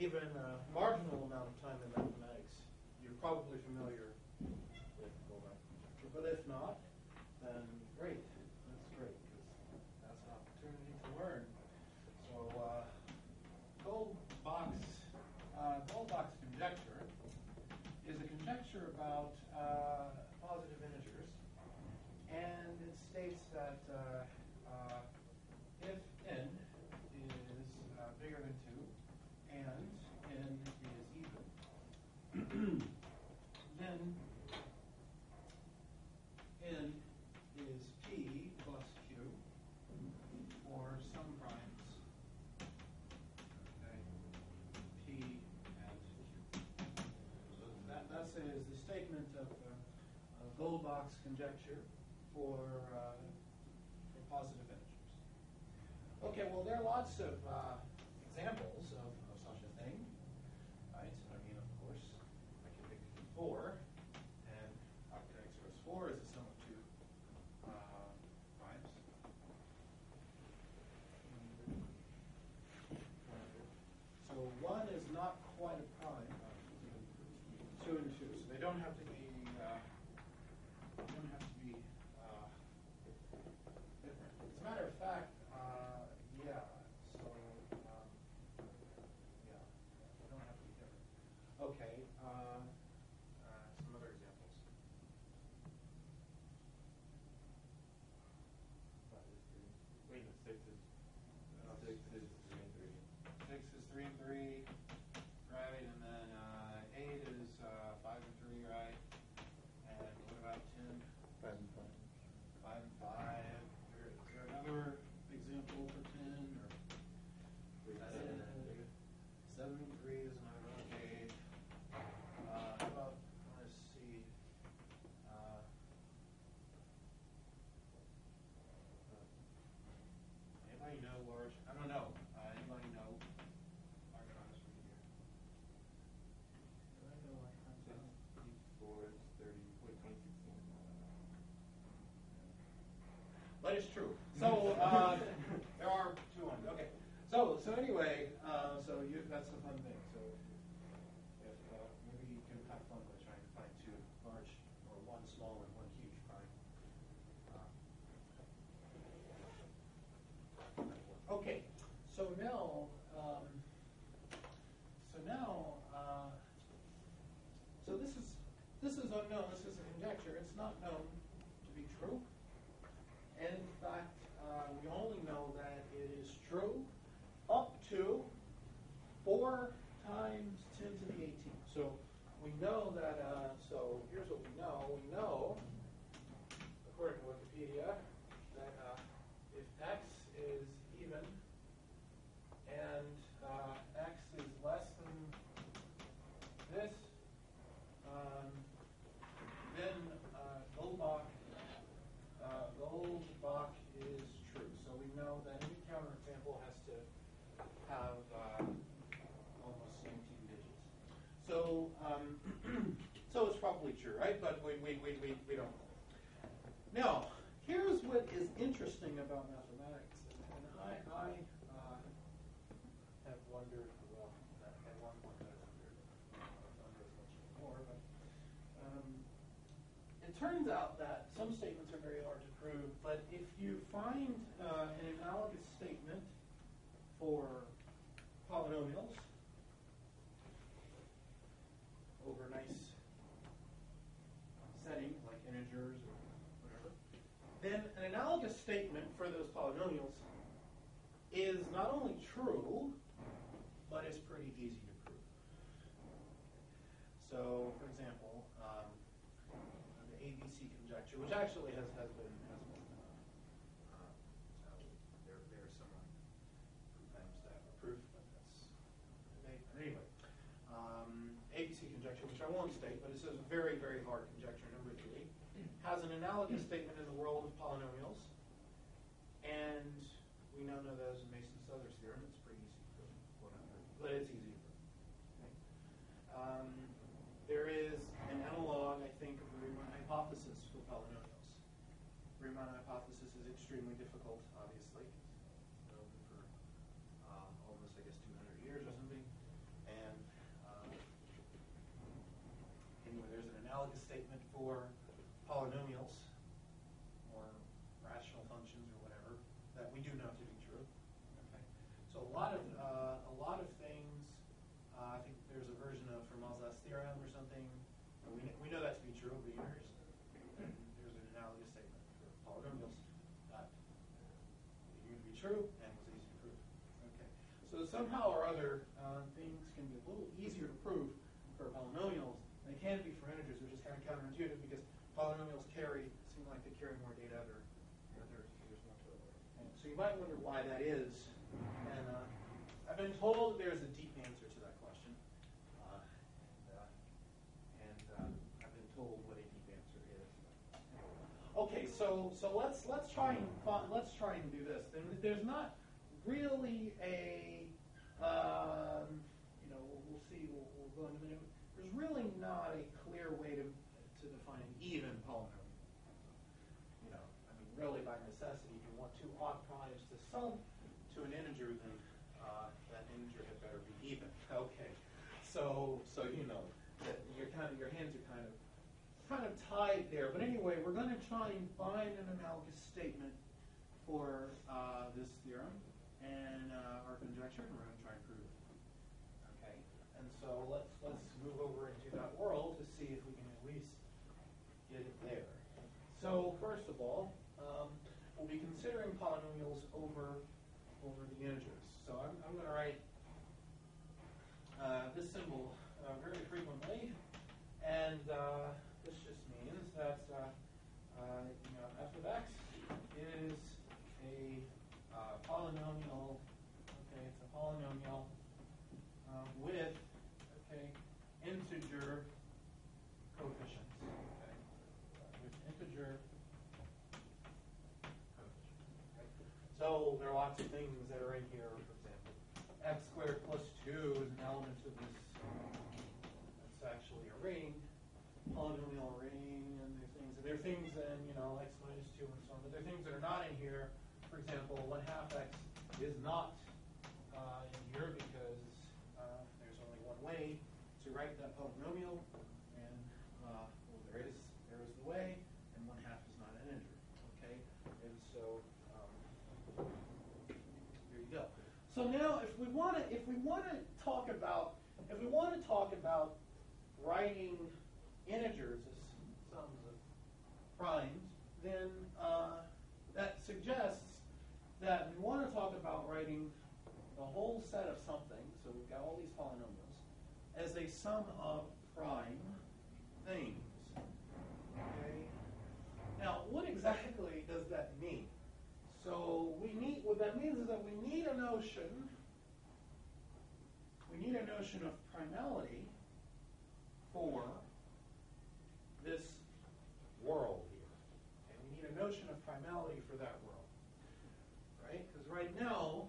given a marginal amount of time in mathematics, you're probably familiar with Goldbach conjecture. But if not, then great. That's great, because that's an opportunity to learn. So Goldbach's conjecture is a conjecture about positive integers. And it states that if n is bigger than 2 and n is even, then n is p plus q for some primes, okay, p and q. So that is the statement of Goldbach's conjecture for positive integers. Okay, well, there are lots of examples of such a thing, right? I mean, of course, I can pick 4, and octet x plus 4 is the sum of 2 primes. So 1 is not quite a prime. 2 and 2, so they don't have to be. As a matter of fact, yeah. So, yeah, they don't have to be different. Okay. Some other examples. Wait, 6 is 3 and 3. 6 is 3 and 3, right? And then 8 is 5 and 3, right? And what about 10? 5 and 5. 5 and 5. Is there another example for 10? Or 7 and 3 is another. Okay. How about, let's see. Anybody know large? I don't know. Anybody know large primes from here? Do I know large primes? 64 is 30. Wait, 2016. But it's true. So there are 2 on. Okay. So anyway, that's a fun thing. So if maybe you can have fun by trying to find 2 large, or 1 small and 1 huge prime. Okay. So now, this is unknown. This is a conjecture. It's not known to be true. In fact, we only know that it is true up to 4 times 10 to the 18th. So we know that, so here's what we know. We know, according to Wikipedia, that if x is even and x is less than this, then Goldbach is true. So we know that any counterexample has to have almost 19 digits. So so it's probably true, right? But we don't know. Now, here's what is interesting about mathematics, and I have wondered. Well, at one point I wondered. I don't wonder as much anymore, but. It turns out that some statements are very hard to prove, but if you find an analogous statement for polynomials over nice settings like integers or whatever, then an analogous statement for those polynomials is not only true, but it's pretty easy to prove. So, for example, the ABC conjecture, which actually has been there's someone who claims to have a proof, but that's debate. But anyway, ABC conjecture, which I won't state, but it's a very, very hard conjecture, number 3, has an analogous statement in the world of polynomials, and we now know that as Mason-Suther's theorem. It's pretty easy to prove, but it's easy to prove. Okay. There is an analog, I think, of the Riemann hypothesis for polynomials. The Riemann hypothesis is extremely difficult, obviously. It's been open for almost, I guess, 200 years or something. analogous statement for polynomials or rational functions or whatever that we do know to be true. Okay, so a lot of things. I think there's a version of Fermat's theorem or something. We know that to be true of linears. There's an analogous statement for polynomials that we knew to be true and was easy to prove. Okay, so somehow or other, things can be a little easier to prove for polynomials than they can be for integers, which is kind of counterintuitive because polynomials seem like they carry more data. So you might wonder why that is. And I've been told there's a deep answer to that question. I've been told what a deep answer is. Okay, so let's try and do this. There's not really a we'll see. We'll go in a minute. There's really not a clear way to define an even polynomial. Really by necessity, if you want two odd primes to sum to an integer, then that integer had better be even. Okay, so that your hands are kind of tied there. But anyway, we're going to try and find an analogous statement for this theorem and our conjecture, and we're going to try and prove it. Okay, and so let's move over into that world to see if we can at least get it there. So first of all, we'll be considering polynomials over the integers. So I'm going to write this symbol very frequently, and this just means that f of x is a polynomial. Okay, it's a polynomial with integer coefficients. Okay, with integer. So there are lots of things that are in here. For example, x squared plus 2 is an element of this. It's actually a ring, polynomial ring, and there are things in x minus 2 and so on. But there are things that are not in here. For example, 1/2 x is not in here because there's only one way to write that polynomial, and there is the way, and 1/2 is not an integer. Okay, and so. There you go. So now, if we want to talk about writing integers as sums of primes, then that suggests that we want to talk about writing the whole set of something. So we've got all these polynomials as a sum of prime things. Okay. Now, what exactly does that mean? So what that means is that we need a notion of primality for this world here. Okay, we need a notion of primality for that world, right? Because right now,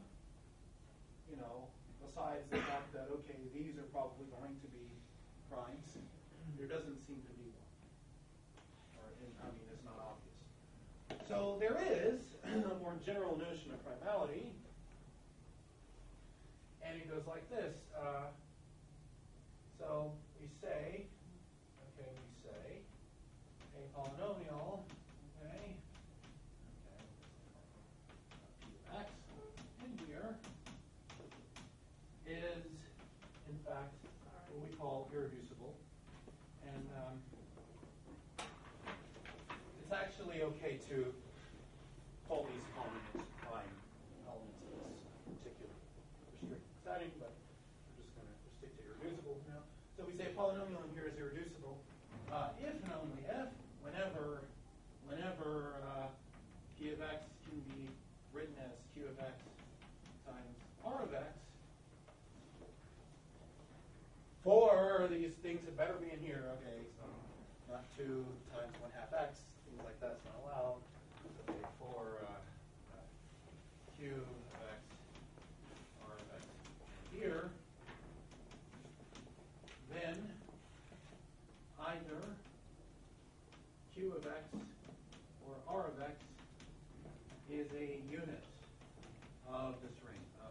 besides the fact that these are probably going to be primes, there doesn't seem to be one, it's not obvious. So there is a more general notion of primality, and it goes like this. So we say a polynomial, x in here is, in fact, what we call irreducible, and it's actually okay to call these polynomials prime elements of this particular restricted setting, but we're just going to stick to irreducible now. So we say a polynomial in here is irreducible if and only if, whenever p of x can be written as q of x times r of x. For these things that better be in here, so not 2 times 1/2 x, things like that's not allowed. For q of x, r of x here, then either q of x or r of x is a unit of this ring of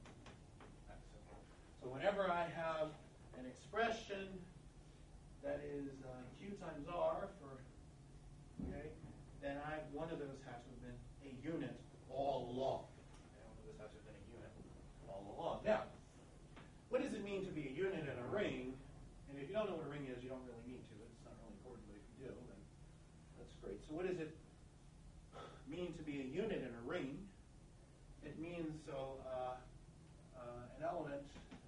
the x. So whenever I have an expression that is Q times R for, okay, then one of those has to have been a unit all along. Okay, one of those has to have been a unit all along. Now, what does it mean to be a unit in a ring? And if you don't know what a ring is, you don't really need to. It's not really important, but if you do, then that's great. So what does it mean to be a unit in a ring? It means an element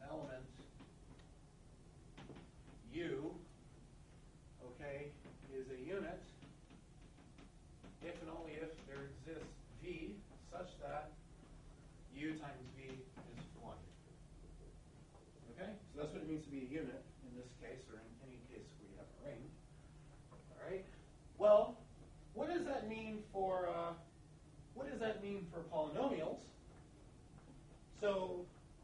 U, okay, is a unit if and only if there exists V such that U times V is 1. Okay, so that's what it means to be a unit in this case, or in any case where you have a ring. All right. Well, what does that mean for polynomials? So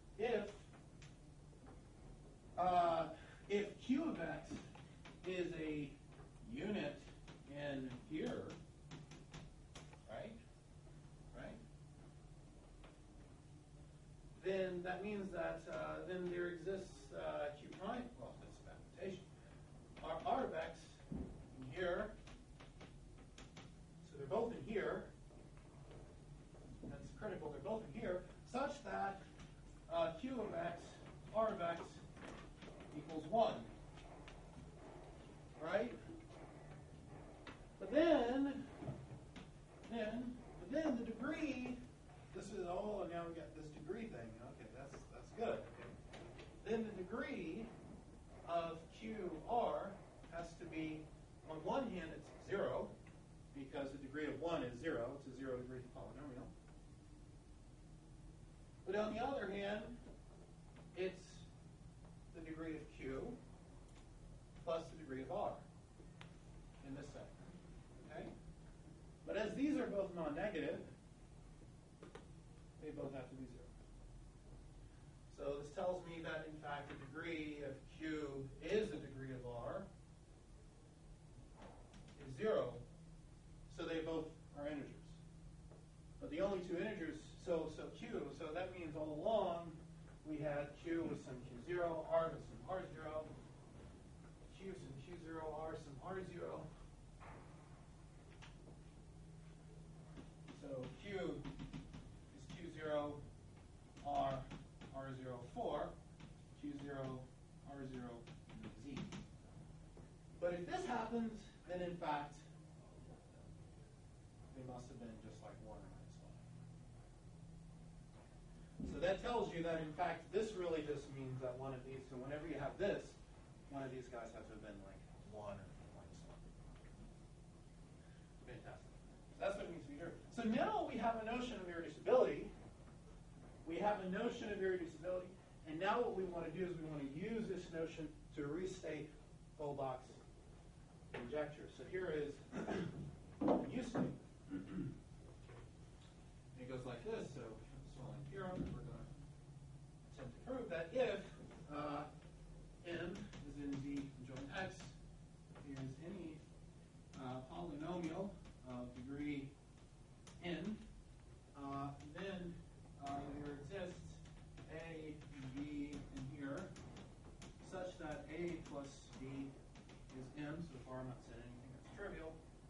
if Q of x is a unit in here, right, then that means that then there exists Q prime. Well, that's a mathematician. R of x in here. So they're both in here. That's critical. They're both in here, such that Q of x, R of x equals 1. Right? But then the degree. This is now we got this degree thing. Okay, that's good. Okay. Then the degree of QR has to be, on one hand, it's 0, because the degree of 1 is 0. It's a 0-degree polynomial. But on the other hand, it's the degree of Q plus the degree of R in this set. Okay? But as these are both non-negative, they both have to be 0. So this tells me that, in fact, the degree of Q is the degree of R is 0. So they both are integers. But the only two integers, so Q, so that means all along we had Q with some Q0, R with some R0, Q some Q0, R some R0. So Q is Q0, R, R0, 4, Q0, R0, Z. But if this happens, then in fact, they must have been just like 1 or -1. So that tells you that, in fact, this really just means that one of these, so whenever you have this, one of these guys has to have been like 1 or -1. Fantastic. So that's what it means to be true. So now we have a notion of irreducibility. And now what we want to do is we want to use this notion to restate Holbach's conjecture. So here is a use statement. It goes like this. So this one like here, we're going to attempt to prove that if m is in Z conjoined x is any polynomial of degree n, then there exists a, b in here, such that a plus b is m. So far I'm not saying anything that's trivial.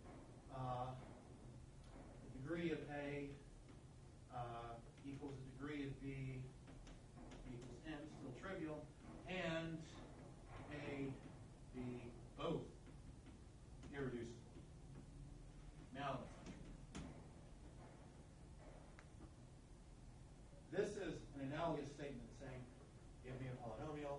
The degree of a equals the degree of b equals m, still trivial, and a, b, both irreducible. Now this is an analogous statement saying, give me a polynomial.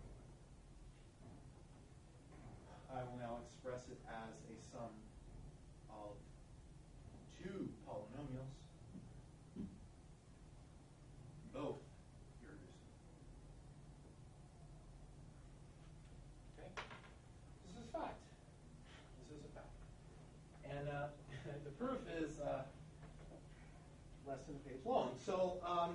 I will now express it as a sum of two polynomials, both irreducible. Okay? This is fact. This is a fact. And the proof is less than a page long. So,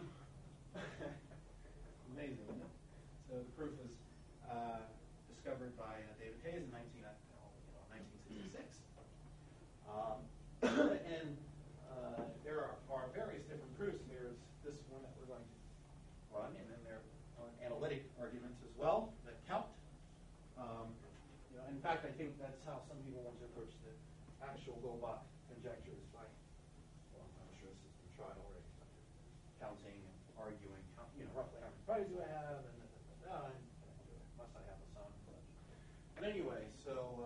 amazing, isn't it? So the proof was discovered by David Hayes in 1966. And there are various different proofs. There's this one that we're going to run, and then there are analytic arguments as well that count. In fact, I think that's how some people want to approach the actual Goldbach conjecture, is by, well, I'm sure this has been tried already, counting and arguing, roughly how many prizes do I have, and must I have a son? But anyway, so,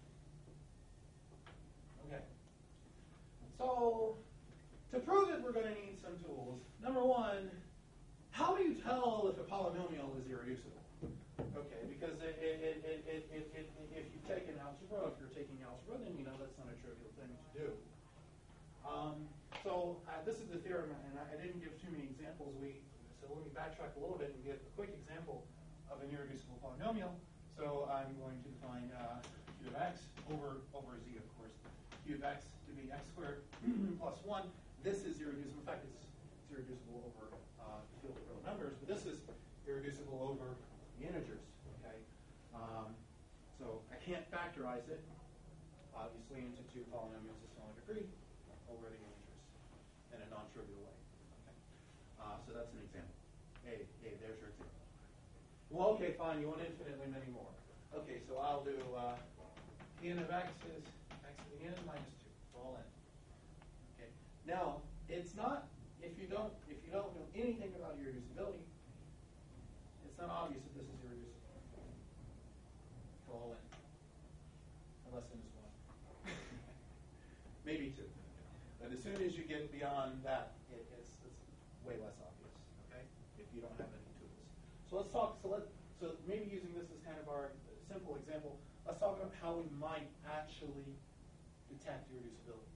okay. So, to prove it, we're going to need some tools. Number one, how do you tell if a polynomial is irreducible? Okay, because if you take an algebra, if you're taking algebra, then you know that's not a trivial thing to do. This is the theorem, and I didn't give too many examples. So let me backtrack a little bit and give a quick example of an irreducible polynomial. So I'm going to define q of x over z, of course. Q of x to be x squared plus 1. This is irreducible. In fact, it's irreducible over the field of real numbers, but this is irreducible over the integers. Okay, so I can't factorize it, obviously, into two polynomials of similar degree over the integers in a non-trivial way. Okay, so that's an example. Hey, there's your example. Well, okay, fine. You want infinitely many more. Okay, so I'll do n of x is x to the n minus 2 for all n. Okay. Now, it's not, if you don't know anything about irreducibility, it's not obvious that this is irreducible for all n, unless n is 1. Maybe 2. But as soon as you get beyond that, it's way less obvious, okay, if you don't have any tools. So let's talk, so maybe using this as kind of our simple example, let's talk about how we might actually detect irreducibility.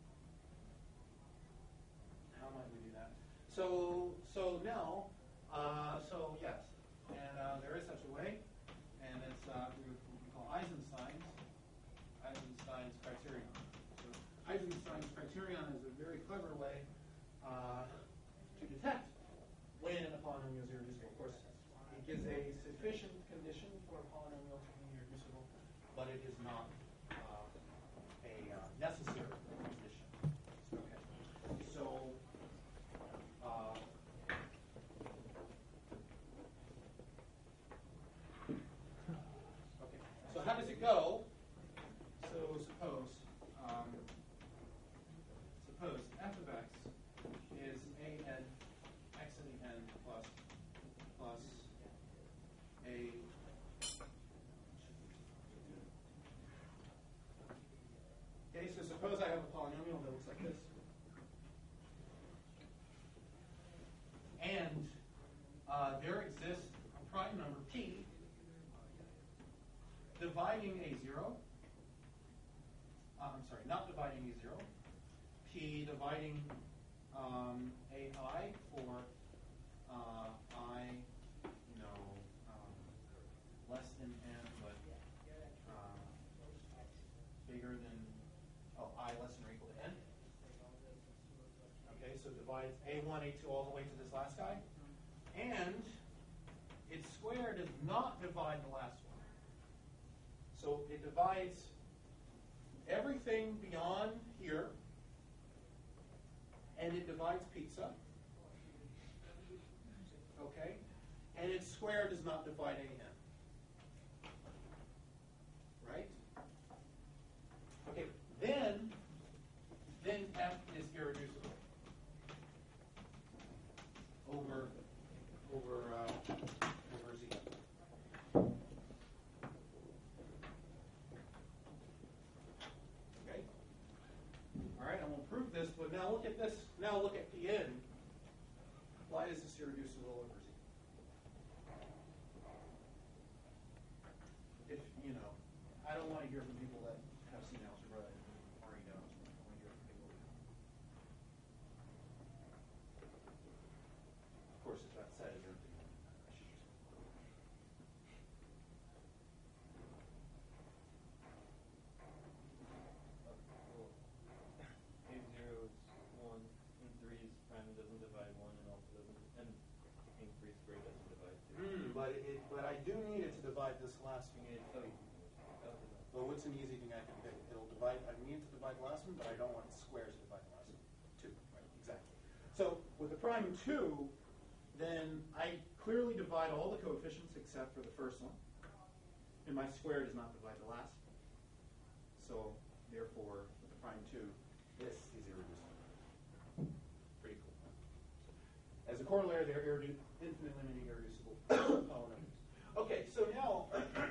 How might we do that? So now, yes, and there is such a way, and it's what we call Eisenstein's criterion. So Eisenstein's criterion is a very clever way to detect when a polynomial is irreducible. Of course, it gives a sufficient condition for a polynomial to be irreducible, but it is not a necessary condition. Okay. So, so how does it go? So suppose f of x is a n x to the n plus a. Okay, so suppose I have a polynomial that looks like this. And there exists a prime number p dividing a0. I'm sorry, not dividing a0. P dividing ai for I, less than n, but bigger than, I less than or equal to n. Okay, so divides a1, a2 all the way to this last guy. And its square does not divide the last one. So it divides everything beyond here, and it divides pizza. Okay? And its square does not divide an. Right? Okay, then f is irreducible over z. Okay? All right, I won't prove this, but now look at this. Now look at Pn. Why is this irreducible over z? If, I don't want to hear from people that have seen algebra and already know algebra. I want to hear from people who don't. Of course, if that set is empty, I should just. A0 is 1, and 3 is prime doesn't divide 1, and also doesn't, and A3 squared doesn't divide 2. But I do need it to divide this last one. Well, what's an easy thing I can pick? It'll divide. I need it to divide the last one, but I don't want the squares to divide the last one. 2, right? Exactly. So with the prime 2, then I clearly divide all the coefficients except for the first one, and my square does not divide the last one. So therefore, with the prime 2, this is irreducible. Pretty cool. As a corollary, they're infinitely many irreducible polynomials. Okay, so now,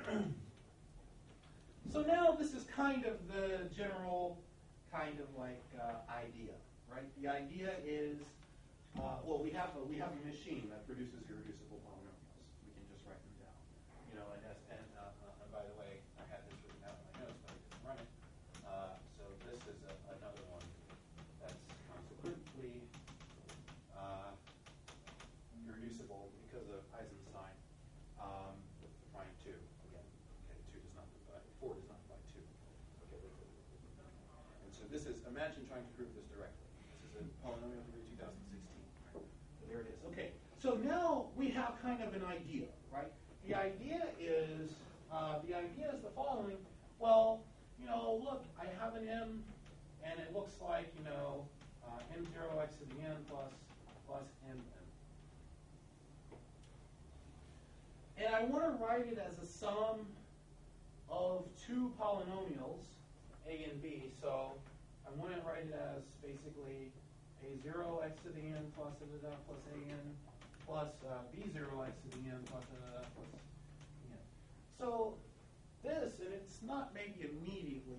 this is kind of the general kind of like idea, right? The idea is, well, we have a machine that produces irreducible polynomials. We can just write them down, you know. And by the way, I had this written out in my notes, but I didn't run it. So this is another one that's consequently irreducible because of Eisenstein with the prime 2 again. Okay, 2 does not divide, 4 does not divide 2. Okay, and so this is, imagine trying to prove this directly. This is a polynomial from 2016. Right? So there it is. Okay, so now we have kind of an idea, right? The idea is the following. Well, you know, look, I have an m, and it looks like, you know, m0 x to the n plus mn. And I want to write it as a sum of two polynomials, a and b. So I want to write it as basically a0 x to the n plus da plus an plus b0 x to the n plus da plus n. So this, and it's not maybe immediately,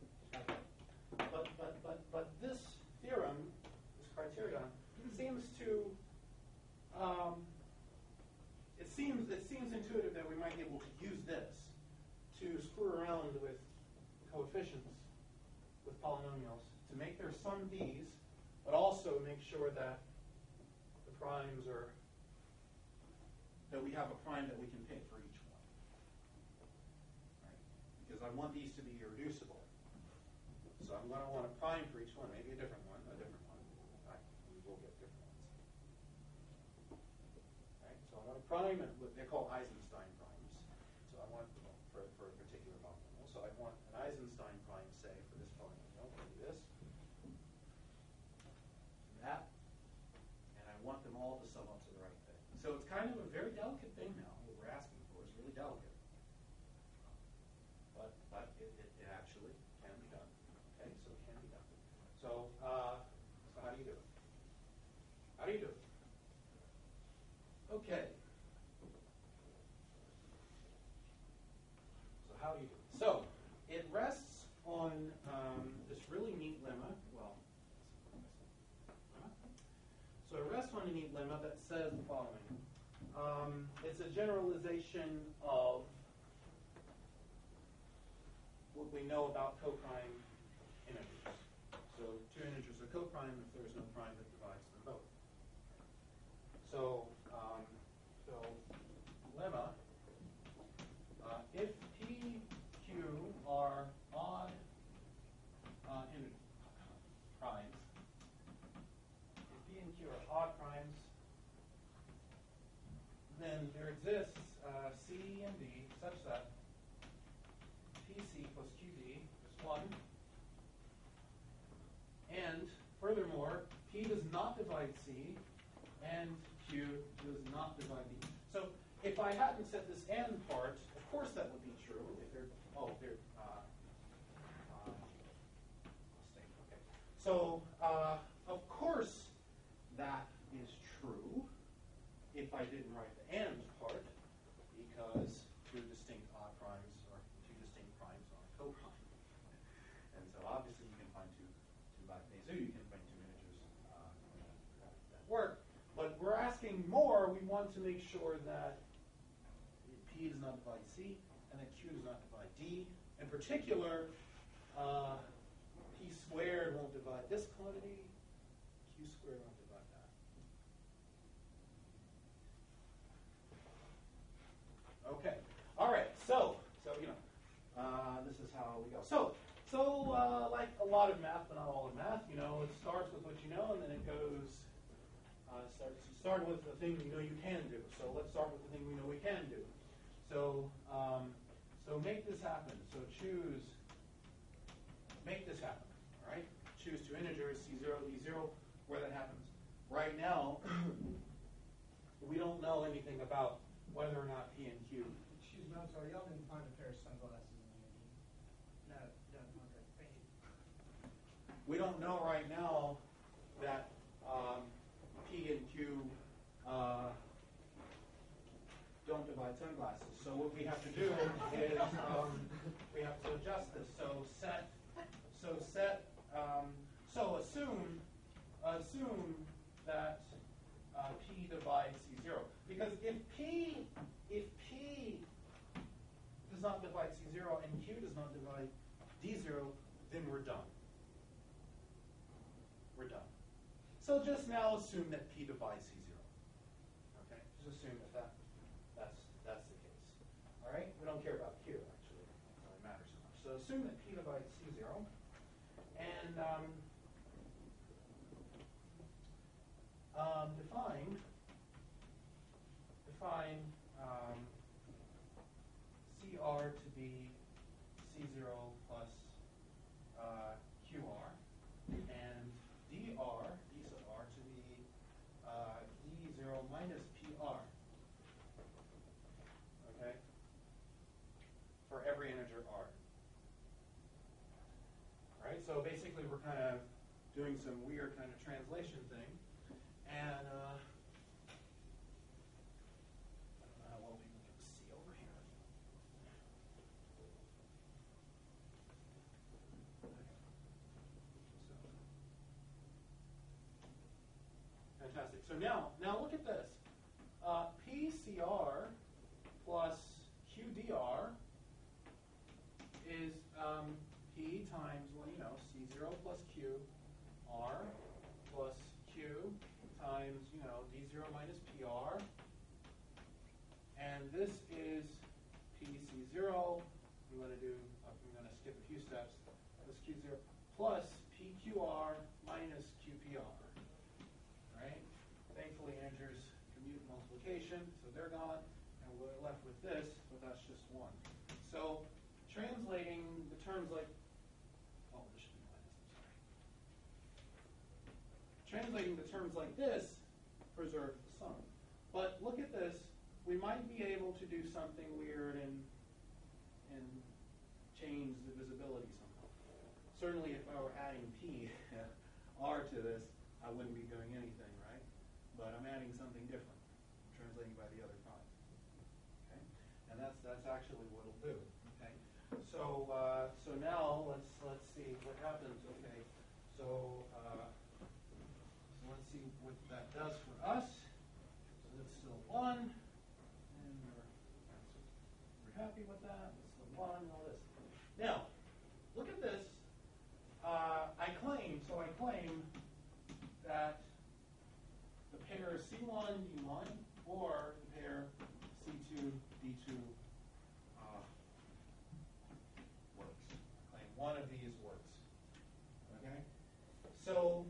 but this theorem, this criterion, seems to it seems intuitive that we might be able to use this to screw around with coefficients, with polynomials, to make their sum b's, but also make sure that the primes are, that we have a prime that we can pick for each one. Right? Because I want these to be irreducible. So I'm going to want a prime for each one, maybe a different one. Right? We will get different ones. Right? So I want a prime, and what they call Eisenstein primes. So I want, for a particular polynomial. So I want an Eisenstein prime, say, for this polynomial. I'll do this, that, and I want them all to sum up to the right thing. So it's kind of a very delicate thing now. What we're asking for is really delicate. But it actually can be done. Okay, so it can be done. So how do you do it? How do you do it? Okay. So how do you do it? So it rests on this really neat lemma. Well, so it rests on a neat lemma that says the following. It's a generalization of what we know about coprime integers. So two integers are coprime if there is no prime that divides them both. So, lemma, if P, Q are odd primes, if P and Q are odd primes, then there exists C and D such that PC plus QD is 1. And furthermore, P does not divide C, and Q does not divide D. So if I hadn't said this and part, of course that would be true. If they're, okay. So of course that is true if I didn't write the and part, because two distinct odd primes or two distinct primes are coprime. And so obviously you can find two by Bezier, you can find two integers that work. But we're asking more. We want to make sure that P does not divide C and that Q does not divide D. In particular, P squared won't divide this quantity. Q squared won't divide that. Okay. All right. So you know, this is how we go. So like a lot of math, but not all of math. You know, it starts with what you know, and then it goes. Start with the thing you know you can do. So let's start with the thing we know we can do. So make this happen. So make this happen. All right. Choose two integers, C0, D0, where that happens. Right now, we don't know anything about whether or not P and Q. Excuse me, I'm sorry. Y'all didn't find a pair of sunglasses in the end. No, We don't know right now that P and Q don't divide sunglasses. So what we have to do is we have to adjust this. So assume that P divides C0. Because if P does not divide C0 and Q does not divide D0, then we're done. We're done. So just now assume that P divides C0. Okay? Just assume that that's the case. All right? We don't care about Q, actually. It doesn't really matter so much. So assume that P divides C0. And define CR to be C0 plus QR, and DR, D sub R, to be D0 minus PR, okay, for every integer R. All right, so basically we're kind of doing some weird kind of translation thing, and I don't know how well people can see over here. Fantastic. So now look at this. PCR plus QDR is P times, well, you know, C0 plus Q, R plus Q times, you know, D0 minus PR. And this is PC0. I'm going to skip a few steps. This Q0 plus PQR minus QPR. Right? Thankfully, integers commute multiplication, so they're gone, and we're left with this, but that's just one. So translating the terms like, oh, this should be minus, I'm sorry. Translating the terms like this preserves the sum. But look at this. We might be able to do something weird and change the visibility somehow. Certainly if I were adding P, R to this, I wouldn't be doing anything, right? But I'm adding something different. I'm translating by the other product. Okay? And that's actually what it'll do. Okay? So now let's see what happens. Okay. So let's see what that does for us. So it's still 1, and we're happy with that. It's still 1 and all this. Now, look at this. I claim that the pair C1, D1, or the pair C2, D2 works. I claim one of these works. Okay? So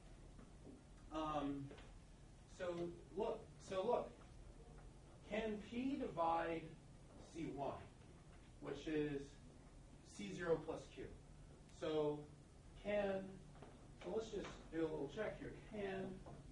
look. Can P divide C1, which is C0 plus Q? So let's just do a little check here. Can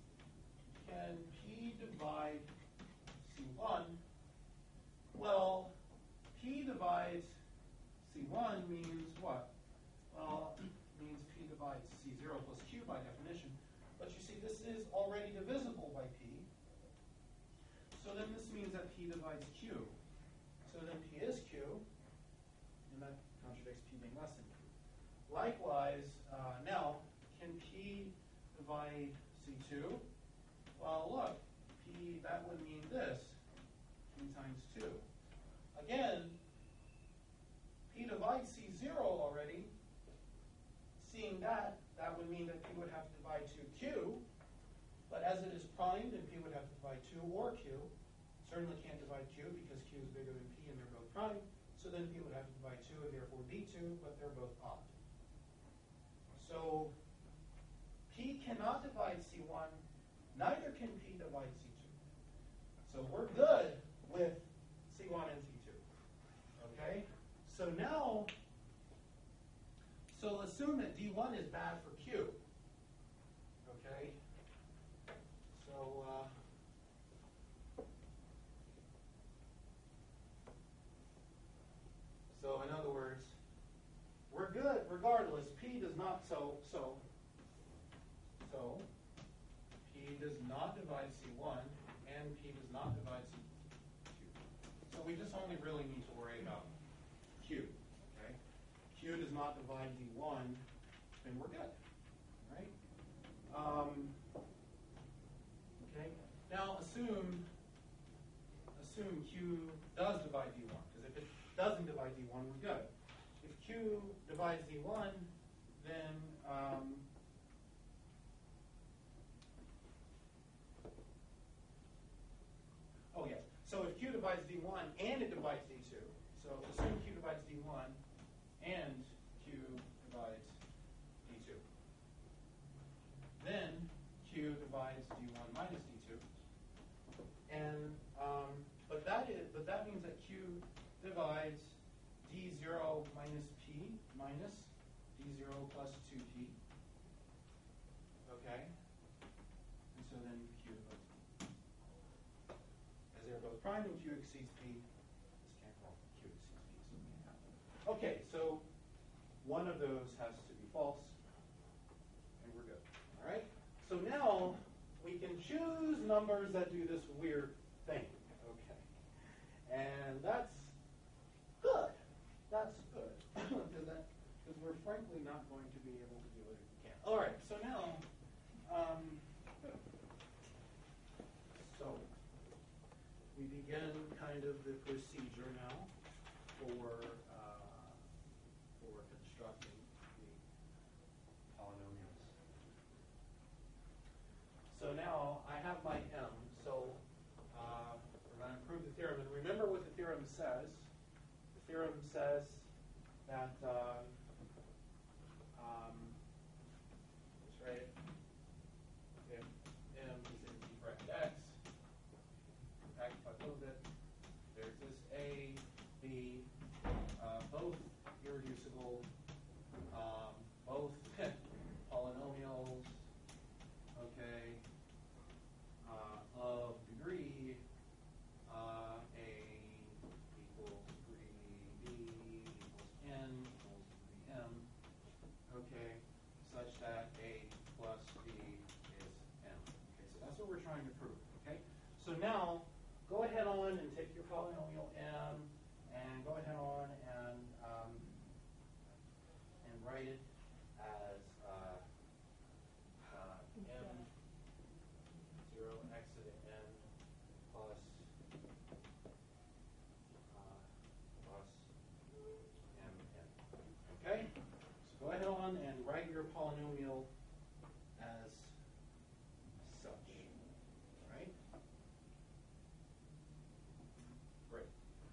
P divide C1? Well, P divides C1 means what? Well, it means P divides C0 plus Q by definition. But you see, this is already divisible by P. So then this means that P divides Q. So then P is Q, and that contradicts P being less than Q. Likewise, now, can P divide C2? Well, look, P, that would mean this, P times 2. Again, P divides C0 already. Seeing that, that would mean that P would have to divide 2Q. But as it is primed, then P would have to divide 2 or Q. Certainly can't divide Q because Q is bigger than P and they're both primed. So then P would have to divide 2 and therefore D2, but they're both odd. So P cannot divide C1, neither can P divide C2. So we're good with C1 and C2. Okay? So now, so assume that D1 is bad for Q. Okay? So in other words, we're good regardless, P does not, so P does not divide C1, and P does not divide C2. So we just only really need to worry about Q, okay? Q does not divide D1, then we're good, right? Okay, now assume Q does divide D1, because if it doesn't divide D1, we're good. If Q divides D1, then oh yes. So if Q divides D1 and it divides D2, so assume Q divides D1 and Q divides D2. Then Q divides D1 minus D2. And but that means that Q divides D0 minus P minus D0 plus 2P. Okay? And so then Q divides P. As they're both prime and Q exceeds P, this can't call Q exceeds P, so it can't happen. Okay, so one of those has to be false, and we're good. All right? So now we can choose numbers that do this weird thing. Okay. And that's good. That's good. Because we're frankly not going to be able to do it if we can't. All right, so now, so we begin kind of the procedure now for constructing the polynomials. So now I have my M. So we're going to prove the theorem. And remember what the theorem says. The theorem says that, let's write it. If M is in P bracket X, if I move it, there's this A, B, both irreducible, both polynomials, okay, of degree A equals degree B equals N equals degree M, okay, such that A plus B is M. Okay, so that's what we're trying to prove, okay? So now, go ahead on and take your polynomial M and go ahead on and write it as M0 x to the N plus Mn. Okay? So go ahead on and write your polynomial as such. All right? Great.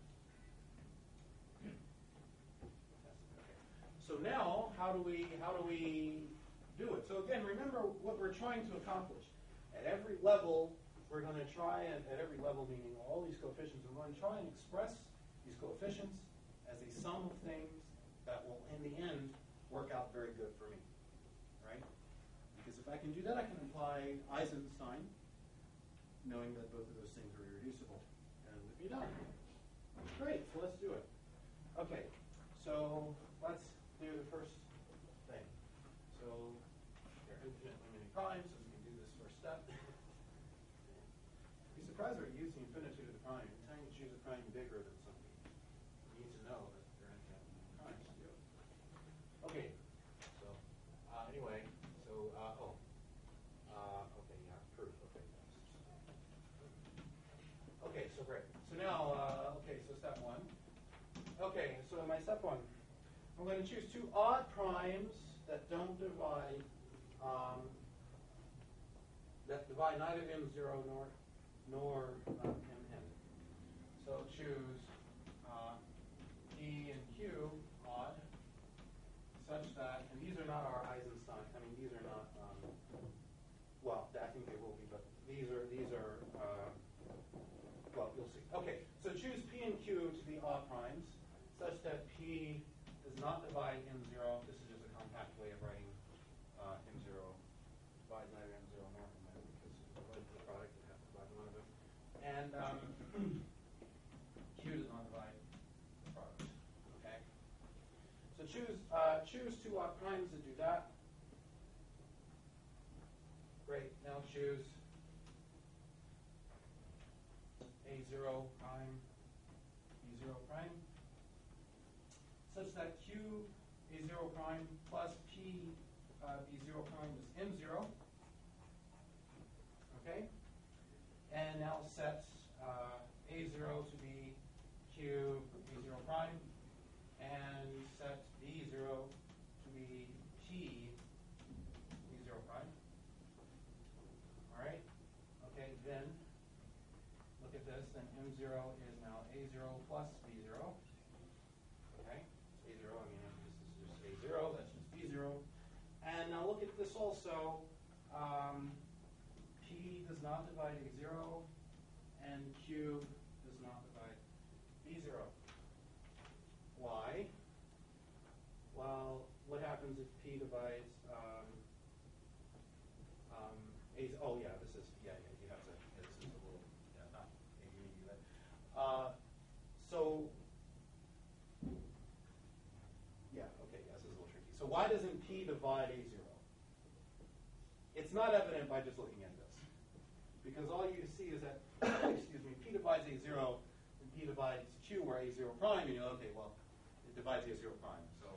So now, how do we do it? So again, remember what we're trying to accomplish. At every level, we're going to try, and at every level meaning all these coefficients, we're going to try and express these coefficients as a sum of things that will, in the end, work out very good for me. Right? Because if I can do that, I can apply Eisenstein, knowing that both of those things are irreducible, and we'd be done. Great, so let's do it. Okay, so let's do the first thing. So there are infinitely many primes, so we can do this first step. Be surprised if you use the infinitude of the prime. Anytime you choose a prime bigger than something, you need to know that there are infinitely many primes to do it. Okay, so anyway, so okay, yeah, proof. Okay, okay, so great. So now, okay, so step one. Okay, so in my step one, I'm going to choose two odd primes that don't divide, neither M0 nor Mn. So choose P and Q odd, such that, and these are not our Eisenstein. I mean, these are not. Well, I think they will be, but these are. Well, you'll see. Okay, so choose P and Q to be odd primes, such that P does not divide M0. This is just a compact way of writing M0. Divide neither M0 nor Mn, because if it was the product, it has to divide one of them. And Q does not divide the product. Okay. So choose two primes to do that. Great. Now choose A0 prime, B0 prime, such that Q A0 prime plus P B0 prime is M0. Okay? And now set A0 to be Q B0 prime, and set B0 to be P B0 prime. All right? Okay, then look at this, then M0 is now A0 plus B0. Okay? A0, I mean, this is just A0, that's just B0. And now look at this also. P does not divide A0, and Q does not divide B0. Why? Well, what happens if P divides A? Oh, yeah, this is, you have to, this is a little, not maybe you do that. So, yeah, okay, yeah, this is a little tricky. So why doesn't P divide A0? It's not evident by just looking at this. Because all you see is that, excuse me, P divides A0, and P divides Q, where A0 prime, and you know, okay, well, it divides A0 prime. So,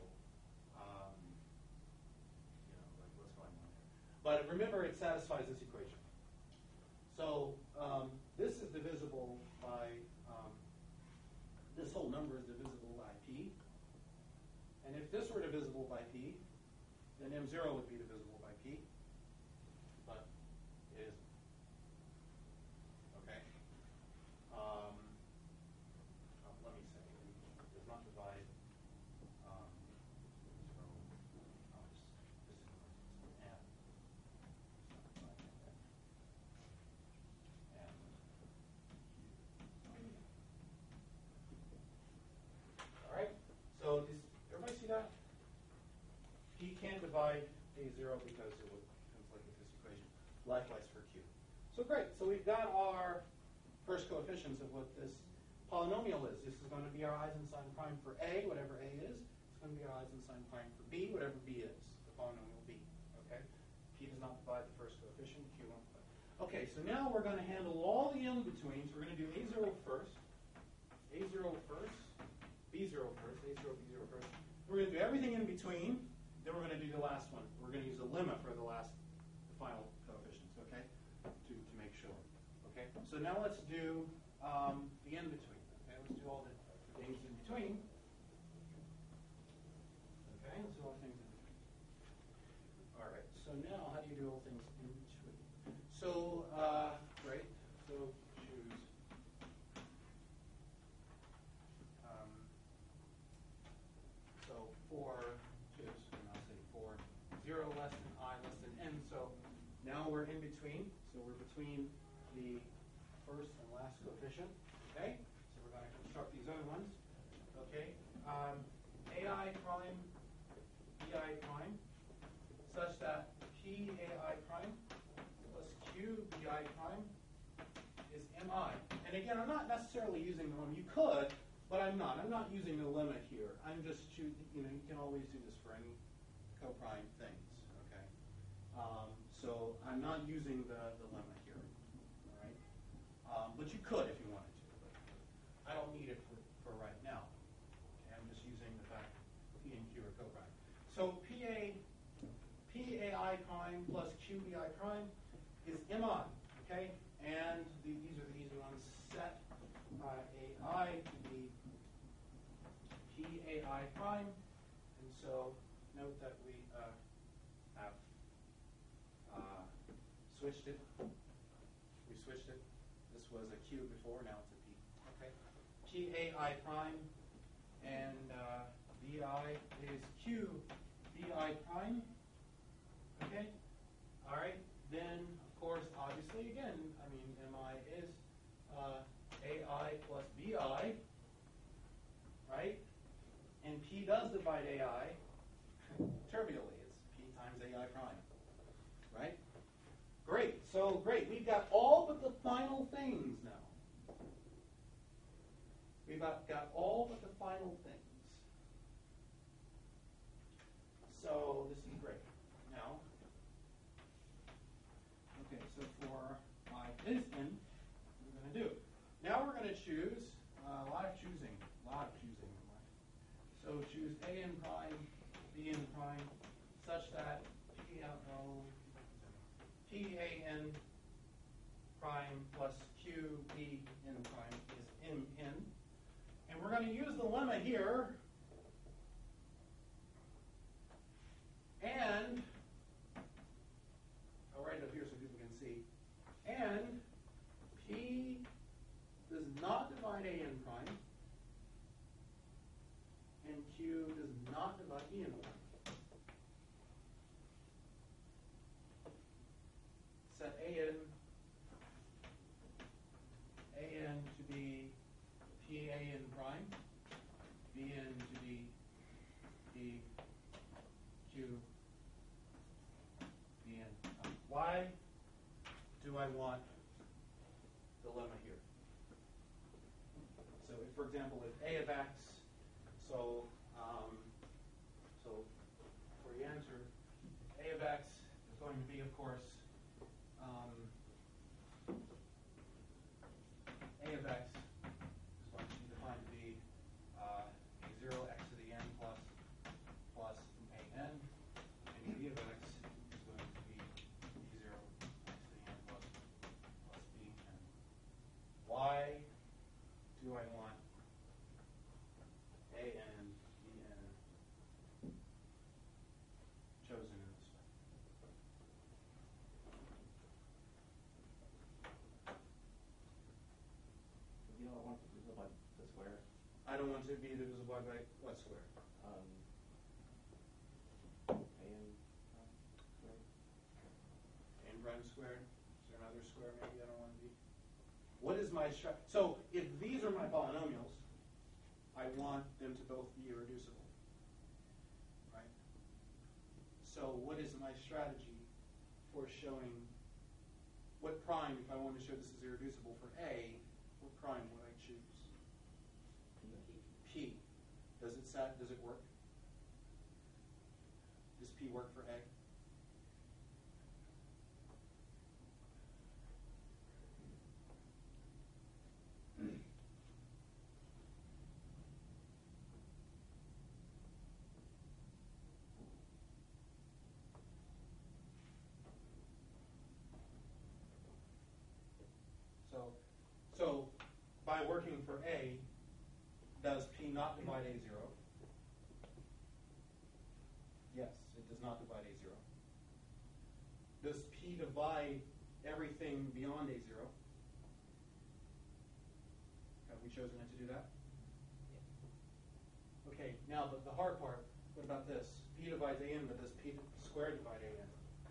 like what's going on here? But remember, it satisfies this equation. So this is divisible by, this whole number is divisible by P. And if this were divisible by P, then M0 would be divisible by P. But it isn't. Okay? Let me say, it does not divide. All right. So does everybody see that? P can't divide A0 because it would conflict with this equation. Likewise for Q. So great. So we've got our first coefficients of what this polynomial is. This is going to be our Eisenstein prime for A, whatever A is. It's going to be our Eisenstein prime for B, whatever B is, the polynomial B. Okay? P does not divide the first coefficient. Q won't divide. Okay, so now we're going to handle all the in-betweens. We're going to do A0 first, A0 first, B0 first, A0, B0 first. We're going to do everything in between. Then we're going to do the last one. We're going to use a lemma for the final coefficients, okay, to make sure. Okay, so now let's do the in-between. Okay, let's do all the things in between. Okay, let's do all the things in between. All right, so now how do you do all things in between? So, right, so choose so for, just, and I'll say for 0 less than I less than n. So now we're in between. So we're between the first and last coefficient. Okay? So we're going to construct these other ones. Okay? AI prime, BI prime, such that P AI prime plus Q BI prime is MI. And again, I'm not necessarily using the lemma. You could, but I'm not. I'm not using the lemma here. I'm just choosing, you can always do this for any coprime things. Okay? So I'm not using the lemma here. All right? But you could if you wanted to. But I don't need it for right now. Okay? I'm just using the fact P and Q are coprime. So PAI prime plus QBI prime is MI. Okay? And these are the easy ones. Set AI to be PAI prime. And so note that we have switched it. We switched it. This was a Q before, now it's a P. Okay. PAI prime and BI is QBI prime. Okay. All right. Then, of course, obviously, again, I mean, MI is AI plus BI, right? And P does divide AI trivially. It's P times AI prime, right? Great. So, great. We've got all but the final things now. We've got all but the final things. is in, we're going to do. Now we're going to choose a lot of choosing. So choose a n prime, b n prime, such that p a n prime plus q b n prime is m n. And we're going to use the lemma here. And I'll write it up here so people can see. And p does not divide a n prime, and q does not divide e n prime. Set a n to be p a n prime, b n to be p q b n. Why do I want the lemma here? So, if, for example, if a of x, so for the answer, a of x is going to be, of course, a of x is going to be defined to be a0 x to the n plus a n, and b of x is going to be a0 x to the n plus b n. Why do I want a n, b n chosen in this way? You don't want to divide by the square. I don't want to be divisible by what square? A n squared. N prime squared. Is there another square maybe I don't want to be? What is my so if these are my polynomials, I want them to both be irreducible, right? So what is my strategy for showing what prime, if I want to show this is irreducible for A, what prime would I choose? P. Does it work? Does P work for A? So by working for A, does P not divide A0? Yes, it does not divide A0. Does P divide everything beyond A0? Have we chosen it to do that? Yeah. Okay, now the hard part, what about this? P divides AN, but does P squared divide AN?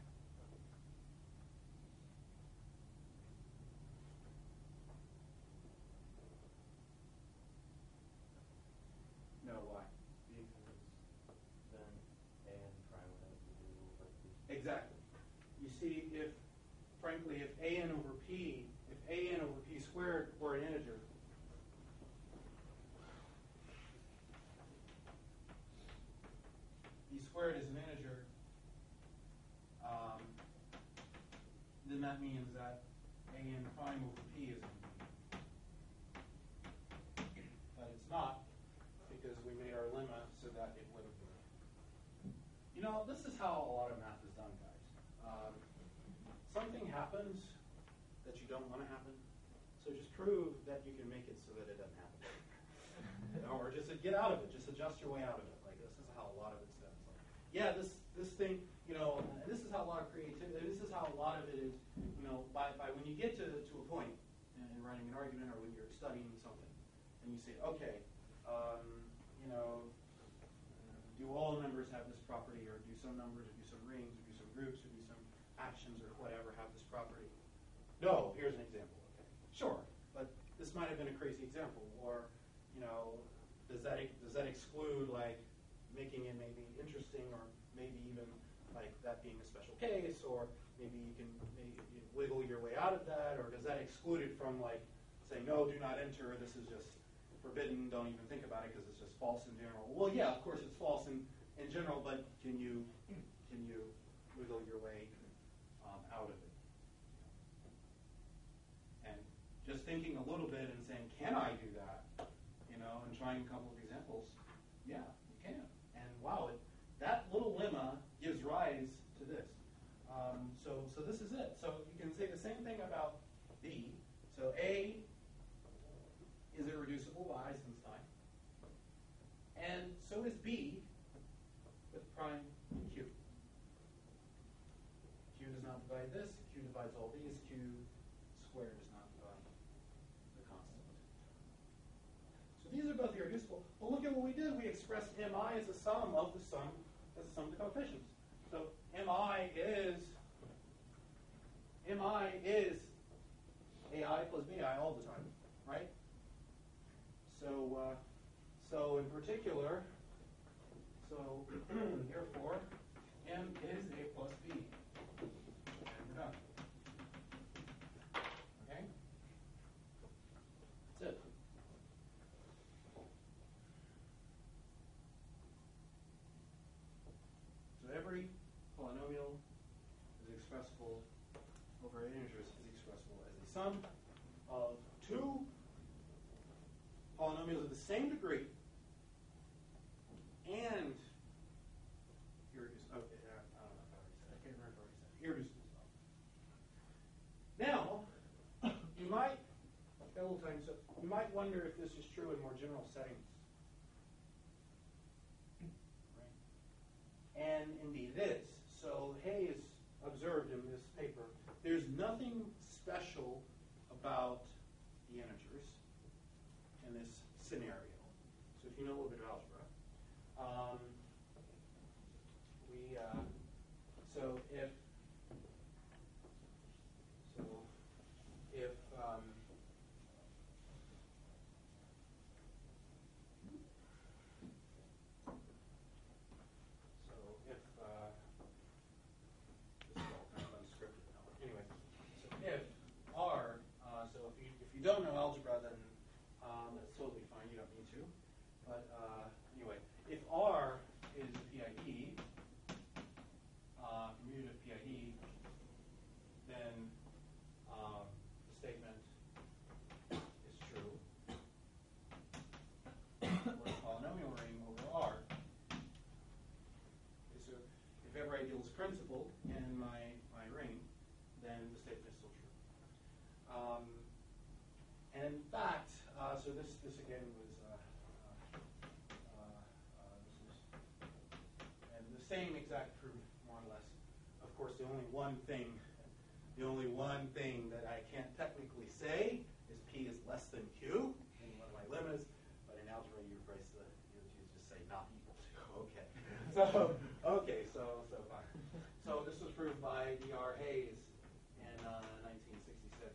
No, why? Because then a n prime would have to be divisible by p. Exactly. You see, frankly, if AN over P squared were an integer, P squared is an integer, then that means that AN prime over P is an integer. But it's not, because we made our lemma so that it wouldn't be. You know, this is how a lot of math is done, guys. Something happens that you don't want to happen, so just prove that you can make it so that it doesn't happen. Or just get out of it, just adjust your way out of it. Like, this is how a lot of it's done. So, yeah, this thing, you know, this is how a lot of creativity, this is how a lot of it is, you know, by when you get to a point in writing an argument or when you're studying something, and you say, okay, you know, do all numbers have this property, or do some numbers, or do some rings, or do some groups, or do some actions, or whatever have this property? No, here's an example. Okay. Sure, but this might have been a crazy example, or, you know, does that exclude, like, making it maybe interesting, or maybe even like that being a special case, or maybe you can wiggle your way out of that, or does that exclude it from, like, saying, no, do not enter, this is just forbidden, don't even think about it because it's just false in general? Well, yeah, of course it's false in general, but can you wiggle your way out of it? just thinking a little bit and saying, can I do that? And trying a couple of examples. Yeah, you can. And wow, that little lemma gives rise to this. So this is it. So you can say the same thing about B. So A is irreducible by Eisenstein. And so is B with prime and Q. Q does not divide this. Q divides all these. Q squared does not divide the constant. So these are both irreducible. But look at what we did. We expressed MI as a sum of the coefficients. So MI is AI plus BI all the time, right? So in particular, therefore, M is A plus B. And we're done. Okay? That's it. So every polynomial is expressible over integers is expressible as a sum of two polynomials of the same degree and irreducible. Okay, I don't know if I already said. I can't remember if I already said irreducible as well. Now, you might got a little time, so you might wonder if this is true in more general settings. Right? And indeed it is. So Hayes observed in this paper, there's nothing special about the integers in this scenario. So if you know a little bit of algebra, if you don't know algebra, then that's totally fine. You don't need to. But anyway, if R is a PID, commutative PID, then the statement is true for a polynomial ring over R. Okay, so if every ideal is principal in my ring, then the statement is still true. And in fact, so this again was and the same exact proof, more or less. Of course, the only one thing that I can't technically say is P is less than Q in one of my lemmas, but in algebra you replace you just say not equal to. Okay. So fine. So this was proved by D.R. Hayes in 1966.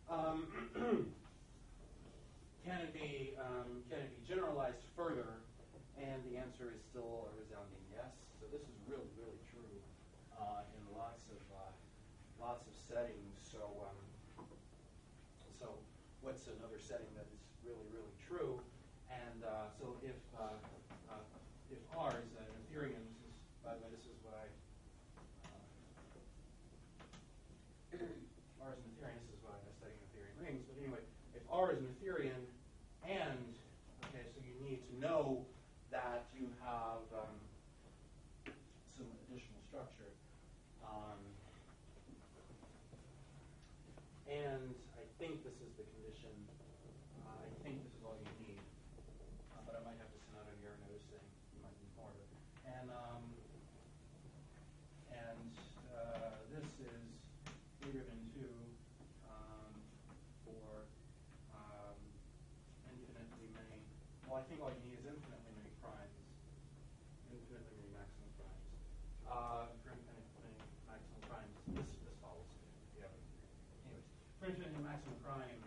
Can it be generalized further? And the answer is still a resounding yes. So this is really, really true in lots of settings. So what's another setting that is really, really true? And so if R is an Ethereum, by the way, this is what I R is an Ethereum. This is what I'm studying Ethereum rings. But anyway, if R is an Ethereum, and okay, so you need to know that you have some additional structure. And I think this is the condition. I think this is all you need. But I might have to send out an error notice saying you might need more of it. And this is bigger than 2 for infinitely many. Well, I think all you need is infinitely many primes. Infinitely many maximum primes. For infinitely many maximum primes, this follows. Yeah. Anyways, for infinitely maximum primes,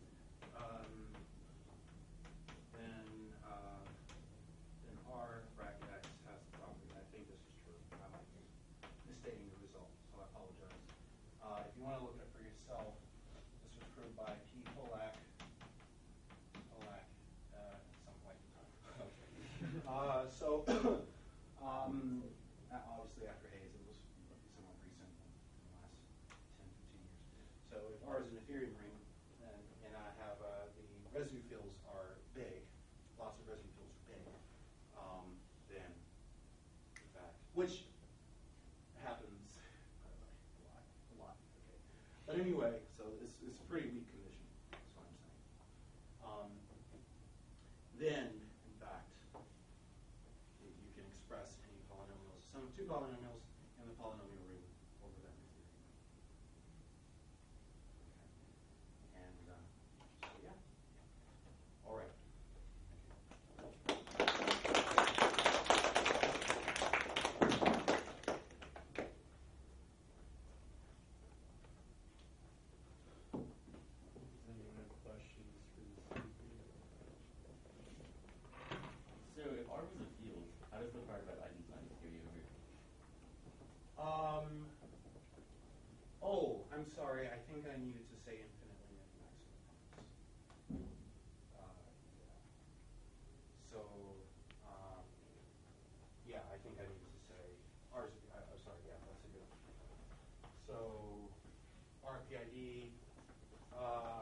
then R bracket X has the property. I think this is true. I might be misstating the result, so I apologize. If you want to look at it for yourself, this was proved by P. Polak at some point in time. Obviously after Hayes, it was somewhat recent in the last 10, 15 years. So if R is an Ethereum ring, then which happens a lot. Okay. But anyway, so it's a pretty weak condition. That's what I'm saying. Then, in fact, you can express any polynomials, sum of two polynomials, and the polynomial ring over that new theory. Okay. And so yeah. All right. Any other questions for this speaker? So if R was a field, how does the part about Eisenstein's carry over? Oh, I'm sorry. I think I needed to say infinitely at maximum. Yeah. So, yeah, I think I needed to say R. I'm sorry. Yeah, that's a good one. So, RPID.